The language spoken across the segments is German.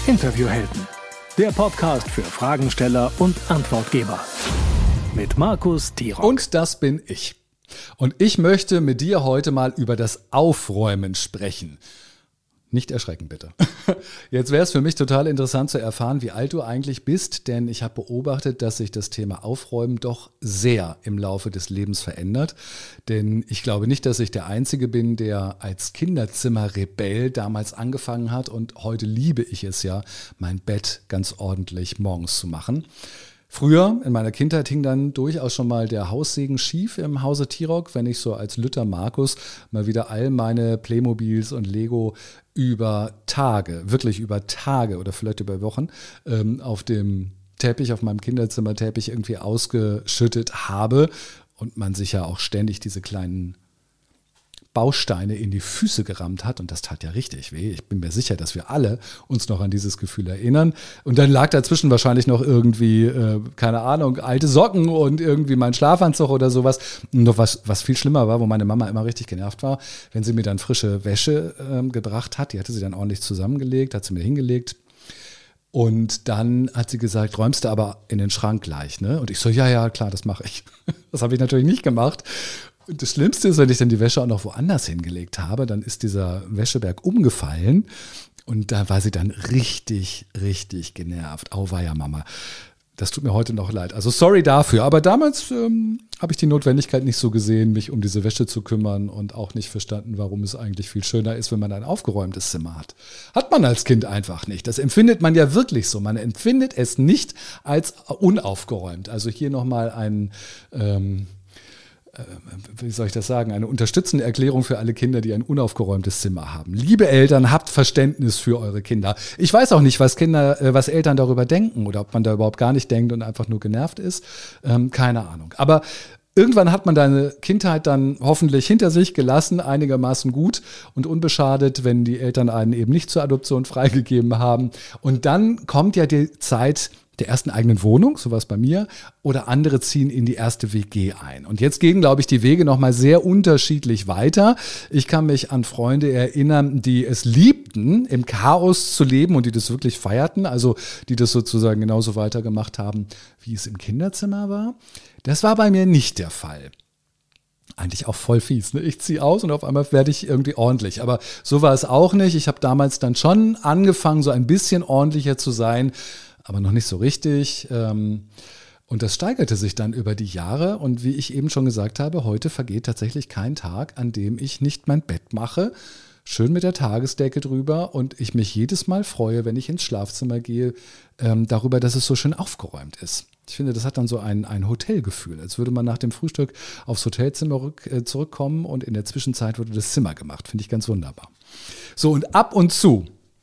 Interviewhelden, der Podcast für Fragensteller und Antwortgeber. Mit Markus Tirok. Und das bin ich. Und ich möchte mit dir heute mal über das Aufräumen sprechen. Nicht erschrecken, bitte. Jetzt wäre es für mich total interessant zu erfahren, wie alt du eigentlich bist, denn ich habe beobachtet, dass sich das Thema Aufräumen doch sehr im Laufe des Lebens verändert. Denn ich glaube nicht, dass ich der Einzige bin, der als Kinderzimmerrebell damals angefangen hat, und heute liebe ich es ja, mein Bett ganz ordentlich morgens zu machen. Früher, in meiner Kindheit, hing dann durchaus schon mal der Haussegen schief im Hause Tirok, wenn ich so als Lütter Markus mal wieder all meine Playmobils und Lego über Tage, wirklich über Tage oder vielleicht über Wochen auf dem Teppich, auf meinem Kinderzimmerteppich irgendwie ausgeschüttet habe und man sich ja auch ständig diese kleinen Bausteine in die Füße gerammt hat, und das tat ja richtig weh. Ich bin mir sicher, dass wir alle uns noch an dieses Gefühl erinnern. Und dann lag dazwischen wahrscheinlich noch irgendwie, keine Ahnung, alte Socken und irgendwie mein Schlafanzug oder sowas. Und noch was viel schlimmer war, wo meine Mama immer richtig genervt war, wenn sie mir dann frische Wäsche gebracht hat. Die hatte sie dann ordentlich zusammengelegt, hat sie mir hingelegt. Und dann hat sie gesagt, räumst du aber in den Schrank gleich, ne? Und ich so, ja, klar, das mache ich. Das habe ich natürlich nicht gemacht. Und das Schlimmste ist, wenn ich dann die Wäsche auch noch woanders hingelegt habe, dann ist dieser Wäscheberg umgefallen und da war sie dann richtig, richtig genervt. Auweia, Mama. Das tut mir heute noch leid. Also sorry dafür, aber damals habe ich die Notwendigkeit nicht so gesehen, mich um diese Wäsche zu kümmern und auch nicht verstanden, warum es eigentlich viel schöner ist, wenn man ein aufgeräumtes Zimmer hat. Hat man als Kind einfach nicht. Das empfindet man ja wirklich so. Man empfindet es nicht als unaufgeräumt. Also hier nochmal ein wie soll ich das sagen, eine unterstützende Erklärung für alle Kinder, die ein unaufgeräumtes Zimmer haben. Liebe Eltern, habt Verständnis für eure Kinder. Ich weiß auch nicht, was Eltern darüber denken oder ob man da überhaupt gar nicht denkt und einfach nur genervt ist. Keine Ahnung. Aber irgendwann hat man deine Kindheit dann hoffentlich hinter sich gelassen, einigermaßen gut und unbeschadet, wenn die Eltern einen eben nicht zur Adoption freigegeben haben. Und dann kommt ja die Zeit der ersten eigenen Wohnung, sowas bei mir, oder andere ziehen in die erste WG ein. Und jetzt gehen, glaube ich, die Wege nochmal sehr unterschiedlich weiter. Ich kann mich an Freunde erinnern, die es liebten, im Chaos zu leben und die das wirklich feierten, also die das sozusagen genauso weitergemacht haben, wie es im Kinderzimmer war. Das war bei mir nicht der Fall. Eigentlich auch voll fies, ne? Ich ziehe aus und auf einmal werde ich irgendwie ordentlich. Aber so war es auch nicht. Ich habe damals dann schon angefangen, so ein bisschen ordentlicher zu sein, aber noch nicht so richtig. Und das steigerte sich dann über die Jahre. Und wie ich eben schon gesagt habe, heute vergeht tatsächlich kein Tag, an dem ich nicht mein Bett mache, schön mit der Tagesdecke drüber, und ich mich jedes Mal freue, wenn ich ins Schlafzimmer gehe, darüber, dass es so schön aufgeräumt ist. Ich finde, das hat dann so ein Hotelgefühl, als würde man nach dem Frühstück aufs Hotelzimmer zurückkommen und in der Zwischenzeit wurde das Zimmer gemacht. Finde ich ganz wunderbar. So, und ab und zu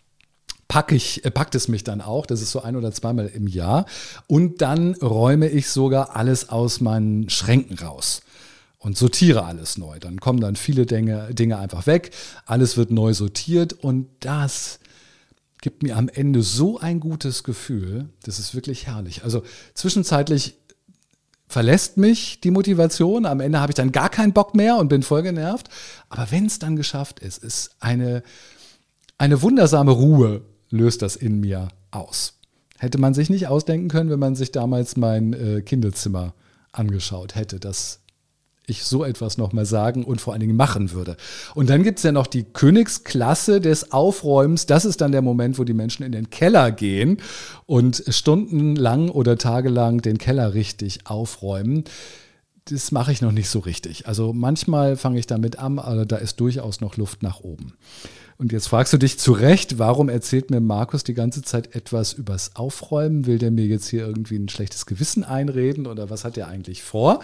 packt es mich dann auch, das ist so 1- oder zweimal im Jahr, und dann räume ich sogar alles aus meinen Schränken raus und sortiere alles neu. Dann kommen dann viele Dinge einfach weg, alles wird neu sortiert, und das gibt mir am Ende so ein gutes Gefühl, das ist wirklich herrlich. Also zwischenzeitlich verlässt mich die Motivation, am Ende habe ich dann gar keinen Bock mehr und bin voll genervt, aber wenn es dann geschafft ist eine wundersame Ruhe löst das in mir aus. Hätte man sich nicht ausdenken können, wenn man sich damals mein Kinderzimmer angeschaut hätte, dass ich so etwas nochmal sagen und vor allen Dingen machen würde. Und dann gibt es ja noch die Königsklasse des Aufräumens. Das ist dann der Moment, wo die Menschen in den Keller gehen und stundenlang oder tagelang den Keller richtig aufräumen. Das mache ich noch nicht so richtig. Also manchmal fange ich damit an, aber da ist durchaus noch Luft nach oben. Und jetzt fragst du dich zu Recht, warum erzählt mir Markus die ganze Zeit etwas übers Aufräumen? Will der mir jetzt hier irgendwie ein schlechtes Gewissen einreden oder was hat er eigentlich vor?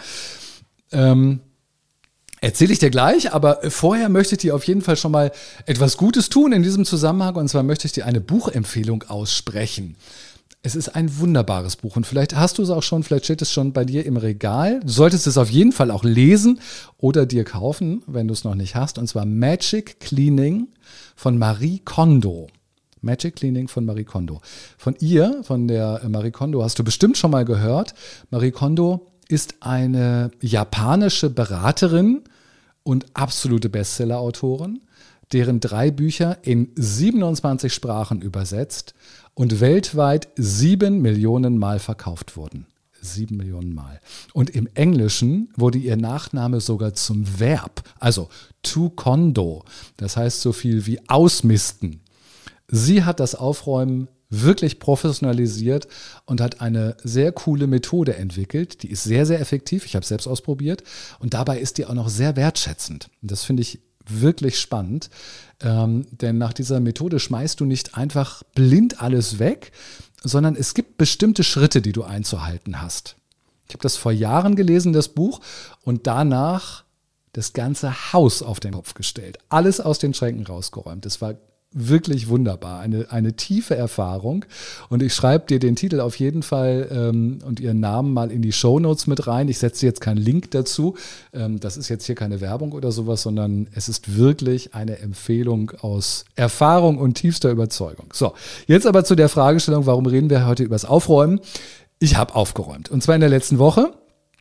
Erzähle ich dir gleich, aber vorher möchte ich dir auf jeden Fall schon mal etwas Gutes tun in diesem Zusammenhang, und zwar möchte ich dir eine Buchempfehlung aussprechen. Es ist ein wunderbares Buch und vielleicht hast du es auch schon, vielleicht steht es schon bei dir im Regal. Du solltest es auf jeden Fall auch lesen oder dir kaufen, wenn du es noch nicht hast, und zwar Magic Cleaning von Marie Kondo. Magic Cleaning von Marie Kondo. Von der Marie Kondo hast du bestimmt schon mal gehört. Marie Kondo ist eine japanische Beraterin und absolute Bestseller-Autorin. deren 3 Bücher in 27 Sprachen übersetzt und weltweit 7 Millionen Mal verkauft wurden. 7 Millionen Mal. Und im Englischen wurde ihr Nachname sogar zum Verb, also to condo. Das heißt so viel wie ausmisten. Sie hat das Aufräumen wirklich professionalisiert und hat eine sehr coole Methode entwickelt. Die ist sehr, sehr effektiv. Ich habe es selbst ausprobiert. Und dabei ist die auch noch sehr wertschätzend. Und das finde ich wirklich spannend. Denn nach dieser Methode schmeißt du nicht einfach blind alles weg, sondern es gibt bestimmte Schritte, die du einzuhalten hast. Ich habe das vor Jahren gelesen, das Buch, und danach das ganze Haus auf den Kopf gestellt. Alles aus den Schränken rausgeräumt. Das war wirklich wunderbar, eine tiefe Erfahrung. Und ich schreibe dir den Titel auf jeden Fall und ihren Namen mal in die Shownotes mit rein. Ich setze jetzt keinen Link dazu. Das ist jetzt hier keine Werbung oder sowas, sondern es ist wirklich eine Empfehlung aus Erfahrung und tiefster Überzeugung. So, jetzt aber zu der Fragestellung, warum reden wir heute über das Aufräumen? Ich habe aufgeräumt. Und zwar in der letzten Woche.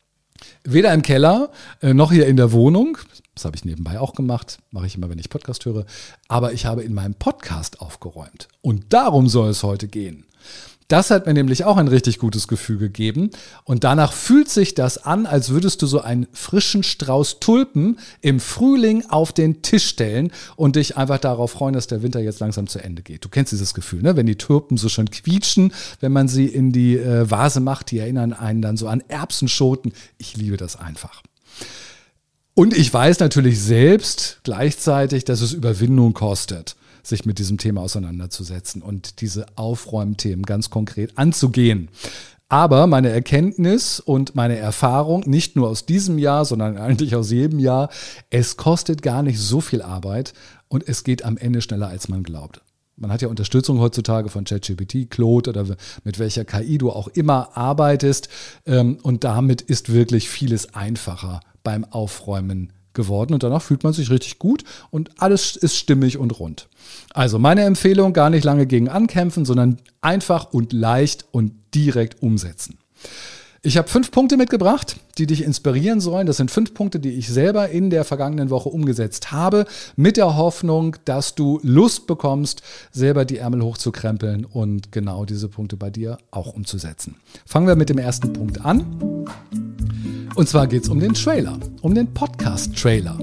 Weder im Keller noch hier in der Wohnung. Das habe ich nebenbei auch gemacht. Mache ich immer, wenn ich Podcast höre. Aber ich habe in meinem Podcast aufgeräumt. Und darum soll es heute gehen. Das hat mir nämlich auch ein richtig gutes Gefühl gegeben. Und danach fühlt sich das an, als würdest du so einen frischen Strauß Tulpen im Frühling auf den Tisch stellen und dich einfach darauf freuen, dass der Winter jetzt langsam zu Ende geht. Du kennst dieses Gefühl, ne? Wenn die Tulpen so schön quietschen, wenn man sie in die Vase macht, die erinnern einen dann so an Erbsenschoten. Ich liebe das einfach. Und ich weiß natürlich selbst gleichzeitig, dass es Überwindung kostet, sich mit diesem Thema auseinanderzusetzen und diese Aufräumthemen ganz konkret anzugehen. Aber meine Erkenntnis und meine Erfahrung, nicht nur aus diesem Jahr, sondern eigentlich aus jedem Jahr, es kostet gar nicht so viel Arbeit und es geht am Ende schneller, als man glaubt. Man hat ja Unterstützung heutzutage von ChatGPT, Claude oder mit welcher KI du auch immer arbeitest. Und damit ist wirklich vieles einfacher beim Aufräumen geworden. Und danach fühlt man sich richtig gut und alles ist stimmig und rund. Also meine Empfehlung, gar nicht lange gegen ankämpfen, sondern einfach und leicht und direkt umsetzen. Ich habe 5 Punkte mitgebracht, die dich inspirieren sollen. Das sind 5 Punkte, die ich selber in der vergangenen Woche umgesetzt habe, mit der Hoffnung, dass du Lust bekommst, selber die Ärmel hochzukrempeln und genau diese Punkte bei dir auch umzusetzen. Fangen wir mit dem ersten Punkt an. Und zwar geht es um den Trailer, um den Podcast-Trailer.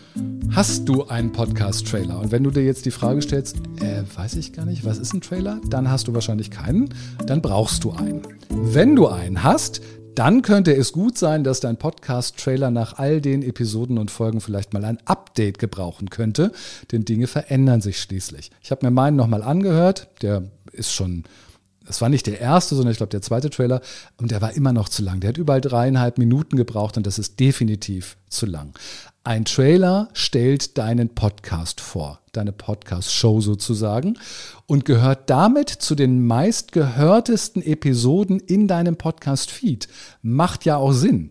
Hast du einen Podcast-Trailer? Und wenn du dir jetzt die Frage stellst, weiß ich gar nicht, was ist ein Trailer? Dann hast du wahrscheinlich keinen, dann brauchst du einen. Wenn du einen hast, dann könnte es gut sein, dass dein Podcast-Trailer nach all den Episoden und Folgen vielleicht mal ein Update gebrauchen könnte, denn Dinge verändern sich schließlich. Ich habe mir meinen nochmal angehört, der ist schon... Das war nicht der erste, sondern ich glaube der zweite Trailer und der war immer noch zu lang. Der hat überall 3,5 Minuten gebraucht und das ist definitiv zu lang. Ein Trailer stellt deinen Podcast vor, deine Podcast-Show sozusagen und gehört damit zu den meistgehörtesten Episoden in deinem Podcast-Feed. Macht ja auch Sinn.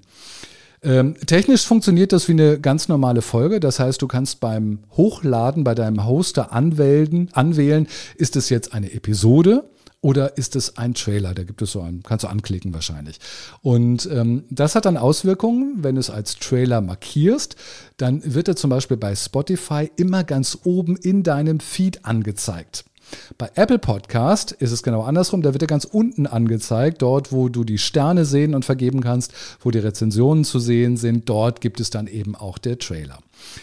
Technisch funktioniert das wie eine ganz normale Folge. Das heißt, du kannst beim Hochladen bei deinem Hoster anwählen, ist es jetzt eine Episode oder ist es ein Trailer? Da gibt es so einen, kannst du anklicken wahrscheinlich. Und das hat dann Auswirkungen, wenn du es als Trailer markierst, dann wird er zum Beispiel bei Spotify immer ganz oben in deinem Feed angezeigt. Bei Apple Podcast ist es genau andersrum, da wird er ganz unten angezeigt, dort wo du die Sterne sehen und vergeben kannst, wo die Rezensionen zu sehen sind, dort gibt es dann eben auch der Trailer.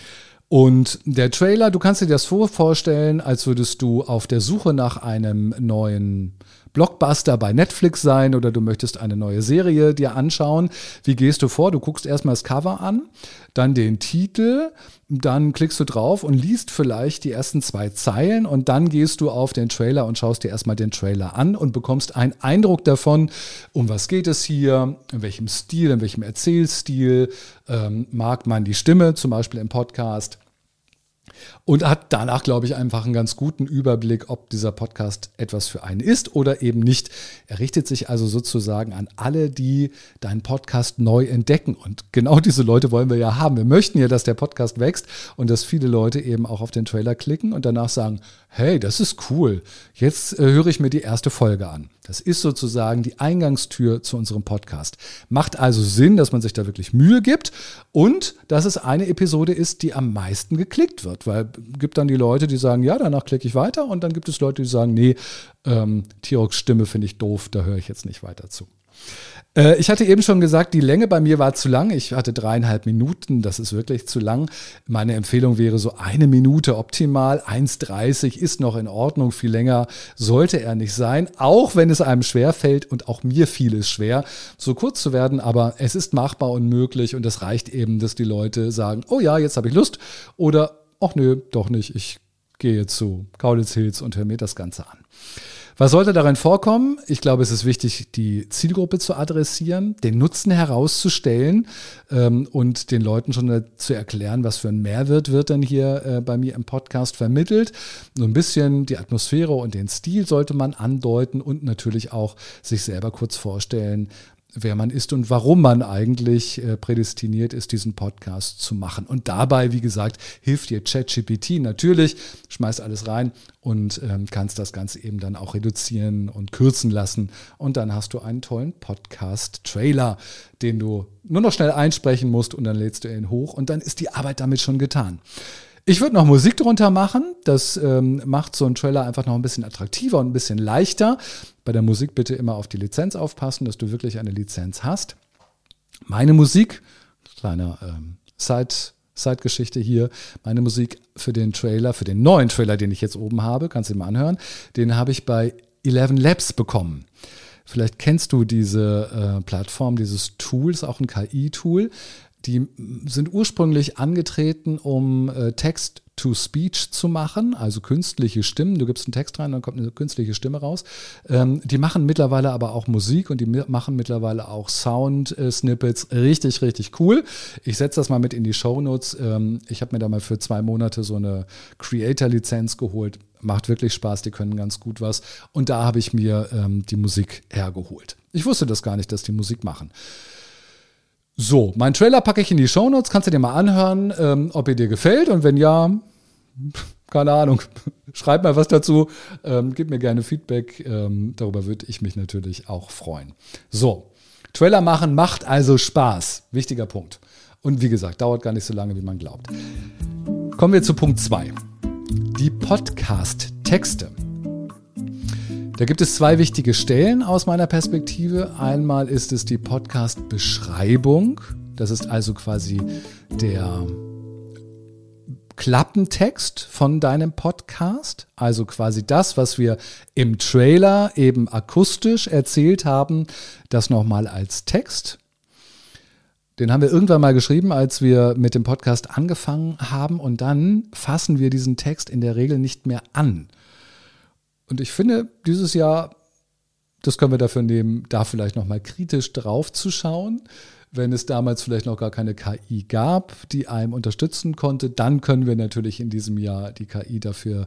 Und der Trailer, du kannst dir das vorstellen, als würdest du auf der Suche nach einem neuen Blockbuster bei Netflix sein oder du möchtest eine neue Serie dir anschauen. Wie gehst du vor? Du guckst erstmal das Cover an, dann den Titel, dann klickst du drauf und liest vielleicht die ersten 2 Zeilen und dann gehst du auf den Trailer und schaust dir erstmal den Trailer an und bekommst einen Eindruck davon, um was geht es hier, in welchem Stil, in welchem Erzählstil, mag man die Stimme, zum Beispiel im Podcast. Und hat danach, glaube ich, einfach einen ganz guten Überblick, ob dieser Podcast etwas für einen ist oder eben nicht. Er richtet sich also sozusagen an alle, die deinen Podcast neu entdecken. Und genau diese Leute wollen wir ja haben. Wir möchten ja, dass der Podcast wächst und dass viele Leute eben auch auf den Trailer klicken und danach sagen, hey, das ist cool. Jetzt höre ich mir die erste Folge an. Das ist sozusagen die Eingangstür zu unserem Podcast. Macht also Sinn, dass man sich da wirklich Mühe gibt und dass es eine Episode ist, die am meisten geklickt wird, weil es gibt dann die Leute, die sagen, ja, danach klicke ich weiter und dann gibt es Leute, die sagen, nee, Tiroks Stimme finde ich doof, da höre ich jetzt nicht weiter zu. Ich hatte eben schon gesagt, die Länge bei mir war zu lang. Ich hatte 3,5 Minuten, das ist wirklich zu lang. Meine Empfehlung wäre so 1 Minute optimal. 1,30 ist noch in Ordnung, viel länger sollte er nicht sein, auch wenn es einem schwer fällt und auch mir fiel es schwer, so kurz zu werden, aber es ist machbar und möglich und es reicht eben, dass die Leute sagen, oh ja, jetzt habe ich Lust oder, ach nö, doch nicht, ich gehe jetzt zu Kaulitz Hills und höre mir das Ganze an. Was sollte darin vorkommen? Ich glaube, es ist wichtig, die Zielgruppe zu adressieren, den Nutzen herauszustellen und den Leuten schon zu erklären, was für ein Mehrwert wird denn hier bei mir im Podcast vermittelt. So ein bisschen die Atmosphäre und den Stil sollte man andeuten und natürlich auch sich selber kurz vorstellen, wer man ist und warum man eigentlich prädestiniert ist, diesen Podcast zu machen. Und dabei, wie gesagt, hilft dir ChatGPT natürlich, schmeißt alles rein und kannst das Ganze eben dann auch reduzieren und kürzen lassen. Und dann hast du einen tollen Podcast-Trailer, den du nur noch schnell einsprechen musst und dann lädst du ihn hoch und dann ist die Arbeit damit schon getan. Ich würde noch Musik drunter machen, das macht so einen Trailer einfach noch ein bisschen attraktiver und ein bisschen leichter. Bei der Musik bitte immer auf die Lizenz aufpassen, dass du wirklich eine Lizenz hast. Meine Musik, kleine Side-Geschichte hier, meine Musik für den Trailer, für den neuen Trailer, den ich jetzt oben habe, kannst du dir mal anhören, den habe ich bei 11 Labs bekommen. Vielleicht kennst du diese Plattform, dieses Tool, ist auch ein KI-Tool. Die sind ursprünglich angetreten, um Text-to-Speech zu machen, also künstliche Stimmen. Du gibst einen Text rein, dann kommt eine künstliche Stimme raus. Die machen mittlerweile aber auch Musik und die machen mittlerweile auch Sound-Snippets. Richtig, richtig cool. Ich setze das mal mit in die Shownotes. Ich habe mir da mal für 2 Monate so eine Creator-Lizenz geholt. Macht wirklich Spaß, die können ganz gut was. Und da habe ich mir die Musik hergeholt. Ich wusste das gar nicht, dass die Musik machen. So, meinen Trailer packe ich in die Shownotes, kannst du dir mal anhören, ob er dir gefällt und wenn ja, keine Ahnung, schreib mal was dazu, gib mir gerne Feedback, darüber würde ich mich natürlich auch freuen. So, Trailer machen macht also Spaß, wichtiger Punkt. Und wie gesagt, dauert gar nicht so lange, wie man glaubt. Kommen wir zu Punkt 2, die Podcast-Texte. Da gibt es 2 wichtige Stellen aus meiner Perspektive. Einmal ist es die Podcast-Beschreibung. Das ist also quasi der Klappentext von deinem Podcast. Also quasi das, was wir im Trailer eben akustisch erzählt haben, das nochmal als Text. Den haben wir irgendwann mal geschrieben, als wir mit dem Podcast angefangen haben. Und dann fassen wir diesen Text in der Regel nicht mehr an. Und ich finde, dieses Jahr, das können wir dafür nehmen, da vielleicht nochmal kritisch drauf zu schauen. Wenn es damals vielleicht noch gar keine KI gab, die einem unterstützen konnte, dann können wir natürlich in diesem Jahr die KI dafür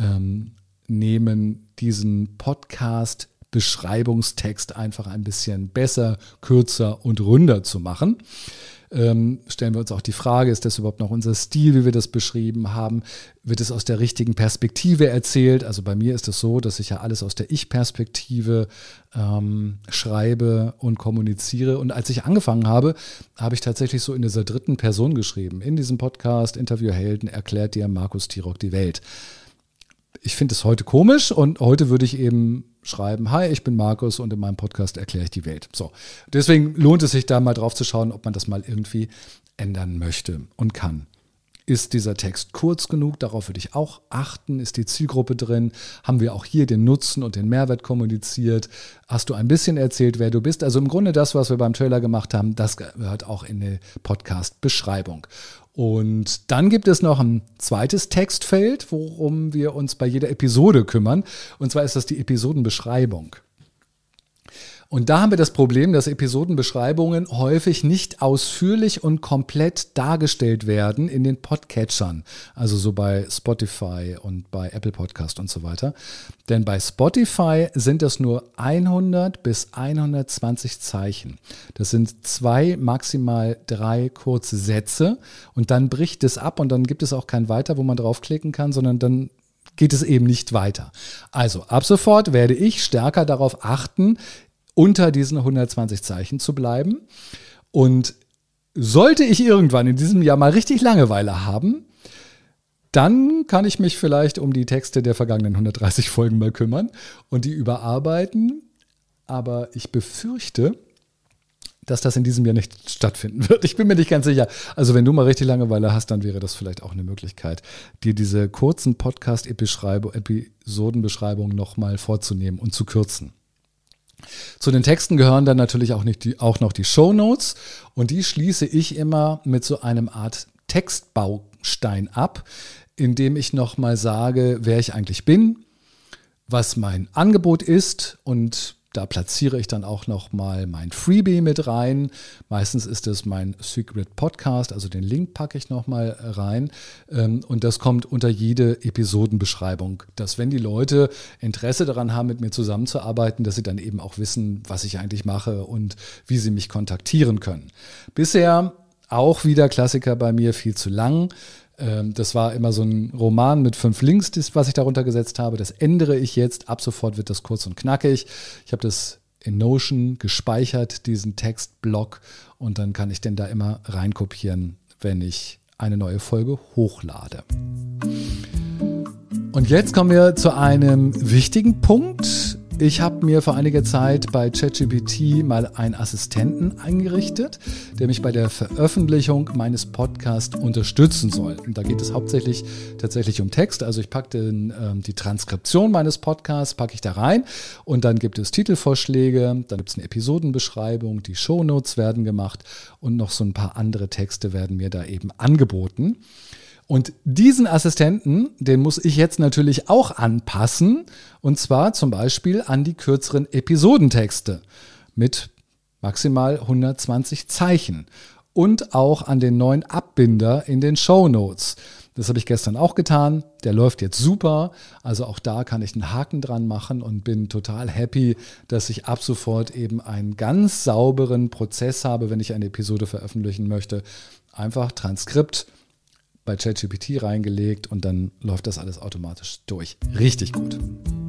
nehmen, diesen Podcast-Beschreibungstext einfach ein bisschen besser, kürzer und runder zu machen. Stellen wir uns auch die Frage, ist das überhaupt noch unser Stil, wie wir das beschrieben haben? Wird es aus der richtigen Perspektive erzählt? Also bei mir ist es so, dass ich ja alles aus der Ich-Perspektive schreibe und kommuniziere. Und als ich angefangen habe, habe ich tatsächlich so in dieser 3. Person geschrieben. In diesem Podcast Interviewhelden erklärt dir Markus Tirok die Welt. Ich finde es heute komisch und heute würde ich eben schreiben, hi, ich bin Markus und in meinem Podcast erkläre ich die Welt. So, deswegen lohnt es sich da mal drauf zu schauen, ob man das mal irgendwie ändern möchte und kann. Ist dieser Text kurz genug? Darauf würde ich auch achten. Ist die Zielgruppe drin? Haben wir auch hier den Nutzen und den Mehrwert kommuniziert? Hast du ein bisschen erzählt, wer du bist? Also im Grunde das, was wir beim Trailer gemacht haben, das gehört auch in die Podcast-Beschreibung. Und dann gibt es noch ein zweites Textfeld, worum wir uns bei jeder Episode kümmern. Und zwar ist das die Episodenbeschreibung. Und da haben wir das Problem, dass Episodenbeschreibungen häufig nicht ausführlich und komplett dargestellt werden in den Podcatchern. Also so bei Spotify und bei Apple Podcast und so weiter. Denn bei Spotify sind das nur 100 bis 120 Zeichen. Das sind 2, maximal 3 kurze Sätze. Und dann bricht es ab und dann gibt es auch kein Weiter, wo man draufklicken kann, sondern dann geht es eben nicht weiter. Also ab sofort werde ich stärker darauf achten, unter diesen 120 Zeichen zu bleiben. Und sollte ich irgendwann in diesem Jahr mal richtig Langeweile haben, Dann kann ich mich vielleicht um die Texte der vergangenen 130 Folgen mal kümmern und die überarbeiten. Aber ich befürchte, dass das in diesem Jahr nicht stattfinden wird. Ich bin mir nicht ganz sicher. Also wenn du mal richtig Langeweile hast, dann wäre das vielleicht auch eine Möglichkeit, dir diese kurzen Podcast-Episodenbeschreibungen nochmal vorzunehmen und zu kürzen. Zu den Texten gehören dann natürlich auch noch die Shownotes und die schließe ich immer mit so einem Art Textbaustein ab, indem ich nochmal sage, wer ich eigentlich bin, was mein Angebot ist und da platziere ich dann auch nochmal mein Freebie mit rein. Meistens ist es mein Secret Podcast, also den Link packe ich nochmal rein. Und das kommt unter jede Episodenbeschreibung, dass wenn die Leute Interesse daran haben, mit mir zusammenzuarbeiten, dass sie dann eben auch wissen, was ich eigentlich mache und wie sie mich kontaktieren können. Bisher auch wieder Klassiker bei mir, viel zu lang. Das war immer so ein Roman mit 5 Links, was ich darunter gesetzt habe. Das ändere ich jetzt. Ab sofort wird das kurz und knackig. Ich habe das in Notion gespeichert, diesen Textblock. Und dann kann ich den da immer reinkopieren, wenn ich eine neue Folge hochlade. Und jetzt kommen wir zu einem wichtigen Punkt. Ich habe mir vor einiger Zeit bei ChatGPT mal einen Assistenten eingerichtet, der mich bei der Veröffentlichung meines Podcasts unterstützen soll. Und da geht es hauptsächlich tatsächlich um Text. Also ich packe die Transkription meines Podcasts, packe ich da rein und dann gibt es Titelvorschläge, dann gibt es eine Episodenbeschreibung, die Shownotes werden gemacht und noch so ein paar andere Texte werden mir da eben angeboten. Und diesen Assistenten, den muss ich jetzt natürlich auch anpassen, und zwar zum Beispiel an die kürzeren Episodentexte mit maximal 120 Zeichen und auch an den neuen Abbinder in den Shownotes. Das habe ich gestern auch getan, der läuft jetzt super, also auch da kann ich einen Haken dran machen und bin total happy, dass ich ab sofort eben einen ganz sauberen Prozess habe, wenn ich eine Episode veröffentlichen möchte. Einfach Transkript bei ChatGPT reingelegt und dann läuft das alles automatisch durch. Richtig gut.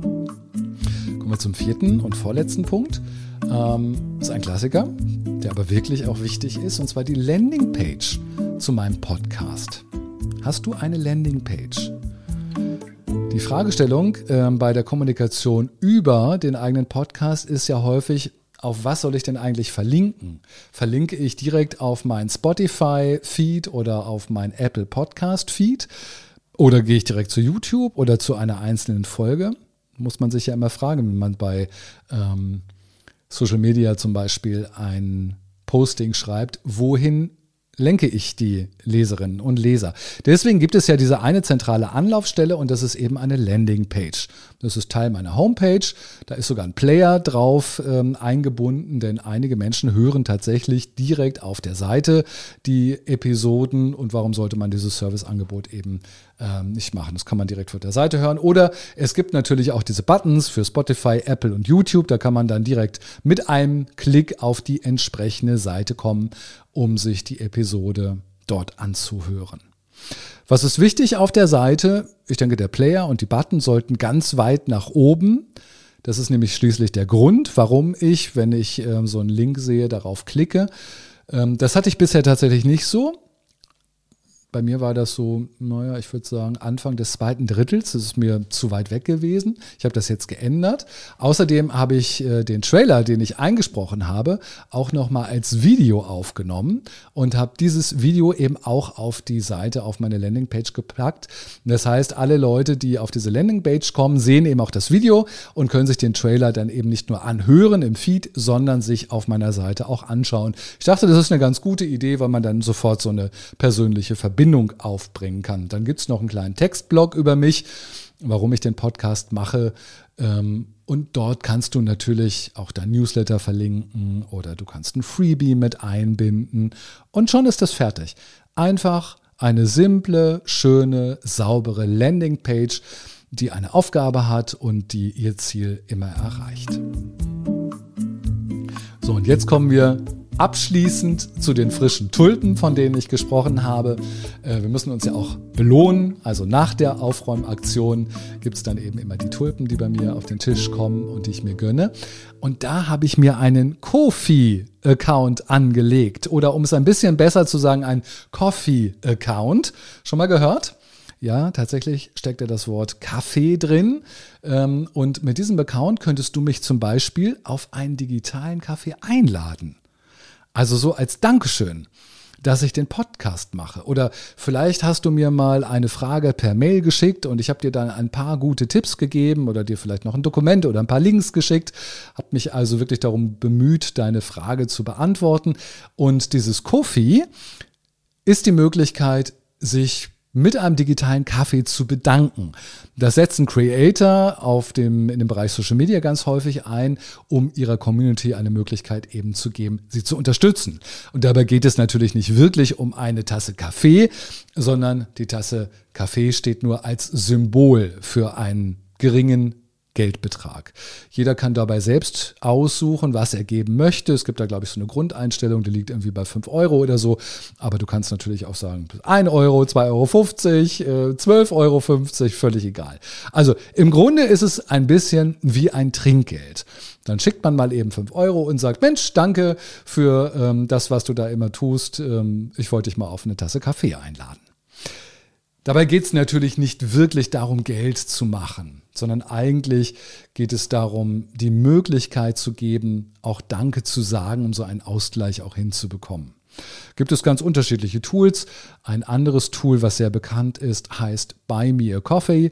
Kommen wir zum 4. und vorletzten Punkt. Ist ein Klassiker, der aber wirklich auch wichtig ist, und zwar die Landingpage zu meinem Podcast. Hast du eine Landingpage? Die Fragestellung bei der Kommunikation über den eigenen Podcast ist ja häufig, auf was soll ich denn eigentlich verlinken? Verlinke ich direkt auf mein Spotify-Feed oder auf mein Apple Podcast-Feed? Oder gehe ich direkt zu YouTube oder zu einer einzelnen Folge? Muss man sich ja immer fragen, wenn man bei Social Media zum Beispiel ein Posting schreibt, wohin lenke ich die Leserinnen und Leser. Deswegen gibt es ja diese eine zentrale Anlaufstelle und das ist eben eine Landingpage. Das ist Teil meiner Homepage. Da ist sogar ein Player drauf eingebunden, denn einige Menschen hören tatsächlich direkt auf der Seite die Episoden. Und warum sollte man dieses Serviceangebot eben nicht machen? Das kann man direkt von der Seite hören. Oder es gibt natürlich auch diese Buttons für Spotify, Apple und YouTube. Da kann man dann direkt mit einem Klick auf die entsprechende Seite kommen, um sich die Episode dort anzuhören. Was ist wichtig auf der Seite? Ich denke, der Player und die Button sollten ganz weit nach oben. Das ist nämlich schließlich der Grund, warum ich, wenn ich so einen Link sehe, darauf klicke. Das hatte ich bisher tatsächlich nicht so. Bei mir war das so, ich würde sagen, Anfang des 2. Drittels. Das ist mir zu weit weg gewesen. Ich habe das jetzt geändert. Außerdem habe ich den Trailer, den ich eingesprochen habe, auch nochmal als Video aufgenommen und habe dieses Video eben auch auf die Seite, auf meine Landingpage gepackt. Das heißt, alle Leute, die auf diese Landingpage kommen, sehen eben auch das Video und können sich den Trailer dann eben nicht nur anhören im Feed, sondern sich auf meiner Seite auch anschauen. Ich dachte, das ist eine ganz gute Idee, weil man dann sofort so eine persönliche Verbindung aufbringen kann. Dann gibt es noch einen kleinen Textblog über mich, warum ich den Podcast mache. Und dort kannst du natürlich auch dein Newsletter verlinken oder du kannst ein Freebie mit einbinden und schon ist das fertig. Einfach eine simple, schöne, saubere Landingpage, die eine Aufgabe hat und die ihr Ziel immer erreicht. So, und jetzt kommen wir abschließend zu den frischen Tulpen, von denen ich gesprochen habe. Wir müssen uns ja auch belohnen. Also nach der Aufräumaktion gibt es dann eben immer die Tulpen, die bei mir auf den Tisch kommen und die ich mir gönne. Und da habe ich mir einen Ko-fi-Account angelegt. Oder um es ein bisschen besser zu sagen, ein Coffee-Account. Schon mal gehört? Ja, tatsächlich steckt da das Wort Kaffee drin. Und mit diesem Account könntest du mich zum Beispiel auf einen digitalen Kaffee einladen. Also so als Dankeschön, dass ich den Podcast mache. Oder vielleicht hast du mir mal eine Frage per Mail geschickt und ich habe dir dann ein paar gute Tipps gegeben oder dir vielleicht noch ein Dokument oder ein paar Links geschickt. Habe mich also wirklich darum bemüht, deine Frage zu beantworten. Und dieses Ko-fi ist die Möglichkeit, sich mit einem digitalen Kaffee zu bedanken. Das setzen Creator in dem Bereich Social Media ganz häufig ein, um ihrer Community eine Möglichkeit eben zu geben, sie zu unterstützen. Und dabei geht es natürlich nicht wirklich um eine Tasse Kaffee, sondern die Tasse Kaffee steht nur als Symbol für einen geringen Geldbetrag. Jeder kann dabei selbst aussuchen, was er geben möchte. Es gibt da, glaube ich, so eine Grundeinstellung, die liegt irgendwie bei 5 Euro oder so. Aber du kannst natürlich auch sagen, 1 Euro, 2,50 Euro, 12,50 Euro, völlig egal. Also im Grunde ist es ein bisschen wie ein Trinkgeld. Dann schickt man mal eben 5 Euro und sagt, Mensch, danke für das, was du da immer tust. Ich wollte dich mal auf eine Tasse Kaffee einladen. Dabei geht es natürlich nicht wirklich darum, Geld zu machen, sondern eigentlich geht es darum, die Möglichkeit zu geben, auch Danke zu sagen, um so einen Ausgleich auch hinzubekommen. Gibt es ganz unterschiedliche Tools. Ein anderes Tool, was sehr bekannt ist, heißt Buy Me a Coffee,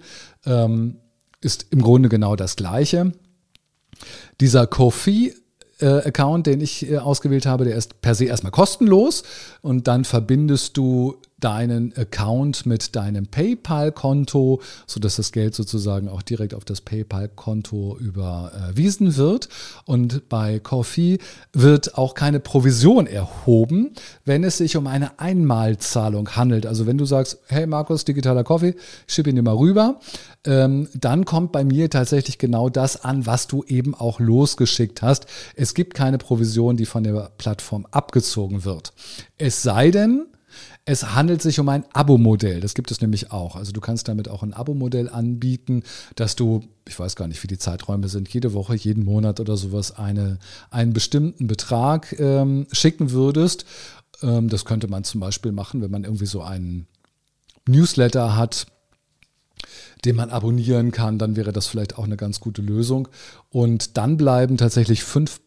ist im Grunde genau das Gleiche. Dieser Ko-fi Account, den ich ausgewählt habe, der ist per se erstmal kostenlos und dann verbindest du deinen Account mit deinem PayPal-Konto, sodass das Geld sozusagen auch direkt auf das PayPal-Konto überwiesen wird. Und bei Ko-fi wird auch keine Provision erhoben, wenn es sich um eine Einmalzahlung handelt. Also wenn du sagst, hey Markus, digitaler Kaffee, schieb ihn dir mal rüber, dann kommt bei mir tatsächlich genau das an, was du eben auch losgeschickt hast. Es gibt keine Provision, die von der Plattform abgezogen wird. Es sei denn, es handelt sich um ein Abo-Modell. Das gibt es nämlich auch. Also du kannst damit auch ein Abo-Modell anbieten, dass du, ich weiß gar nicht, wie die Zeiträume sind, jede Woche, jeden Monat oder sowas einen bestimmten Betrag schicken würdest. Das könnte man zum Beispiel machen, wenn man irgendwie so einen Newsletter hat, den man abonnieren kann, dann wäre das vielleicht auch eine ganz gute Lösung. Und dann bleiben tatsächlich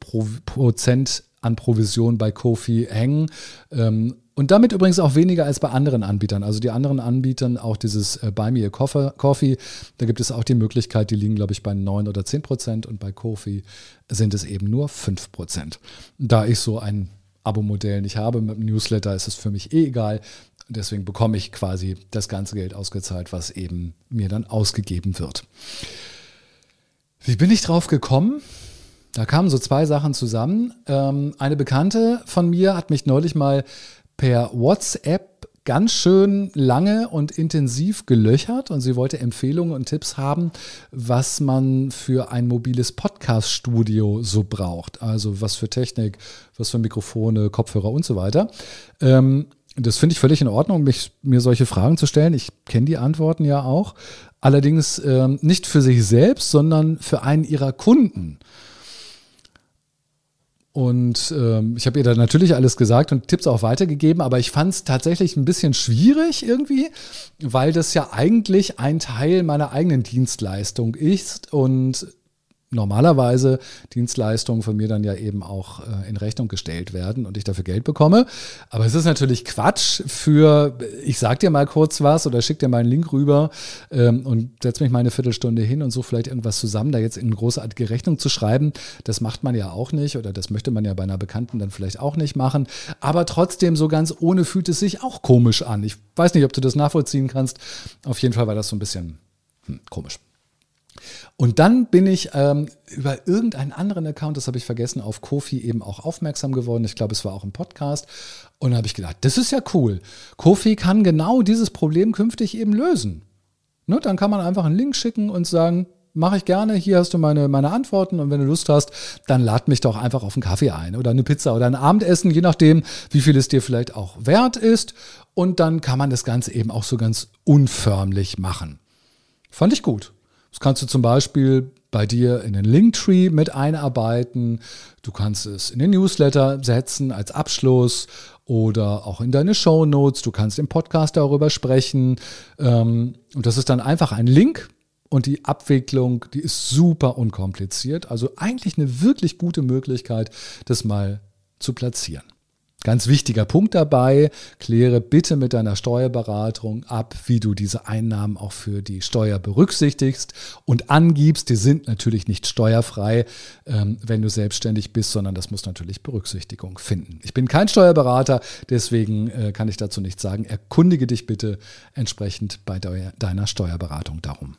5% an Provision bei Ko-fi hängen. Und damit übrigens auch weniger als bei anderen Anbietern. Also die anderen Anbietern, auch dieses Buy Me a Coffee, da gibt es auch die Möglichkeit, die liegen, glaube ich, bei 9 oder 10% und bei Ko-fi sind es eben nur 5%. Da ich so ein Abo-Modell nicht habe mit dem Newsletter, ist es für mich egal. Deswegen bekomme ich quasi das ganze Geld ausgezahlt, was eben mir dann ausgegeben wird. Wie bin ich drauf gekommen? Da kamen so 2 Sachen zusammen. Eine Bekannte von mir hat mich neulich mal per WhatsApp ganz schön lange und intensiv gelöchert und sie wollte Empfehlungen und Tipps haben, was man für ein mobiles Podcast-Studio so braucht. Also was für Technik, was für Mikrofone, Kopfhörer und so weiter. Das finde ich völlig in Ordnung, mir solche Fragen zu stellen. Ich kenne die Antworten ja auch. Allerdings nicht für sich selbst, sondern für einen ihrer Kunden. Und ich habe ihr da natürlich alles gesagt und Tipps auch weitergegeben, aber ich fand es tatsächlich ein bisschen schwierig irgendwie, weil das ja eigentlich ein Teil meiner eigenen Dienstleistung ist und normalerweise Dienstleistungen von mir dann ja eben auch in Rechnung gestellt werden und ich dafür Geld bekomme. Aber es ist natürlich Quatsch ich sag dir mal kurz was oder schick dir mal einen Link rüber und setz mich mal eine Viertelstunde hin und suche vielleicht irgendwas zusammen, da jetzt in eine großartige Rechnung zu schreiben. Das macht man ja auch nicht oder das möchte man ja bei einer Bekannten dann vielleicht auch nicht machen. Aber trotzdem so ganz ohne fühlt es sich auch komisch an. Ich weiß nicht, ob du das nachvollziehen kannst. Auf jeden Fall war das so ein bisschen komisch. Und dann bin ich über irgendeinen anderen Account, das habe ich vergessen, auf Ko-fi eben auch aufmerksam geworden. Ich glaube, es war auch ein Podcast. Und dann habe ich gedacht, das ist ja cool. Ko-fi kann genau dieses Problem künftig eben lösen. Ne, dann kann man einfach einen Link schicken und sagen, mache ich gerne, hier hast du meine Antworten und wenn du Lust hast, dann lad mich doch einfach auf einen Kaffee ein oder eine Pizza oder ein Abendessen, je nachdem, wie viel es dir vielleicht auch wert ist. Und dann kann man das Ganze eben auch so ganz unförmlich machen. Fand ich gut. Das kannst du zum Beispiel bei dir in den Linktree mit einarbeiten. Du kannst es in den Newsletter setzen als Abschluss oder auch in deine Shownotes. Du kannst im Podcast darüber sprechen. Und das ist dann einfach ein Link. Und die Abwicklung, die ist super unkompliziert. Also eigentlich eine wirklich gute Möglichkeit, das mal zu platzieren. Ganz wichtiger Punkt dabei, kläre bitte mit deiner Steuerberatung ab, wie du diese Einnahmen auch für die Steuer berücksichtigst und angibst. Die sind natürlich nicht steuerfrei, wenn du selbstständig bist, sondern das muss natürlich Berücksichtigung finden. Ich bin kein Steuerberater, deswegen kann ich dazu nichts sagen. Erkundige dich bitte entsprechend bei deiner Steuerberatung darum.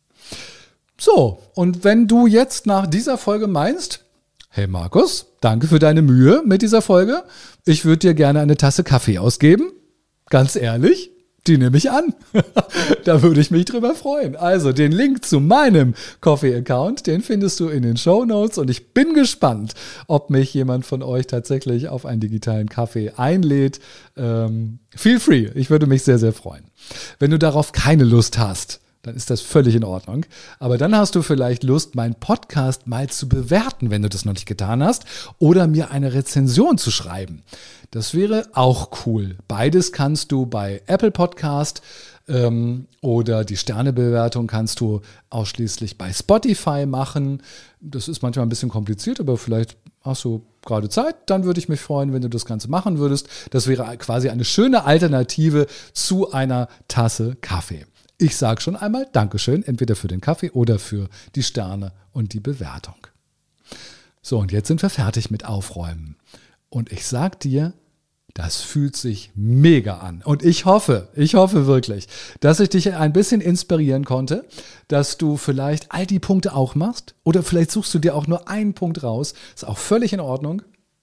So, und wenn du jetzt nach dieser Folge meinst, hey Markus, danke für deine Mühe mit dieser Folge. Ich würde dir gerne eine Tasse Kaffee ausgeben. Ganz ehrlich, die nehme ich an. Da würde ich mich drüber freuen. Also den Link zu meinem Coffee-Account, den findest du in den Shownotes und ich bin gespannt, ob mich jemand von euch tatsächlich auf einen digitalen Kaffee einlädt. Feel free, ich würde mich sehr, sehr freuen. Wenn du darauf keine Lust hast, dann ist das völlig in Ordnung. Aber dann hast du vielleicht Lust, meinen Podcast mal zu bewerten, wenn du das noch nicht getan hast, oder mir eine Rezension zu schreiben. Das wäre auch cool. Beides kannst du bei Apple Podcast oder die Sternebewertung kannst du ausschließlich bei Spotify machen. Das ist manchmal ein bisschen kompliziert, aber vielleicht hast du gerade Zeit. Dann würde ich mich freuen, wenn du das Ganze machen würdest. Das wäre quasi eine schöne Alternative zu einer Tasse Kaffee. Ich sage schon einmal Dankeschön, entweder für den Kaffee oder für die Sterne und die Bewertung. So, und jetzt sind wir fertig mit Aufräumen. Und ich sage dir, das fühlt sich mega an. Und ich hoffe wirklich, dass ich dich ein bisschen inspirieren konnte, dass du vielleicht all die Punkte auch machst. Oder vielleicht suchst du dir auch nur einen Punkt raus. Ist auch völlig in Ordnung.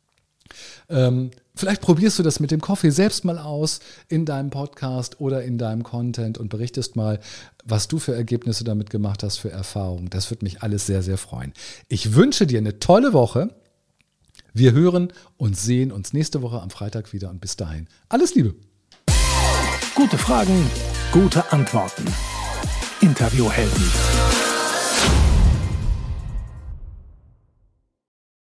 Vielleicht probierst du das mit dem Kaffee selbst mal aus in deinem Podcast oder in deinem Content und berichtest mal, was du für Ergebnisse damit gemacht hast, für Erfahrungen. Das würde mich alles sehr, sehr freuen. Ich wünsche dir eine tolle Woche. Wir hören und sehen uns nächste Woche am Freitag wieder und bis dahin alles Liebe. Gute Fragen, gute Antworten. Interviewhelden.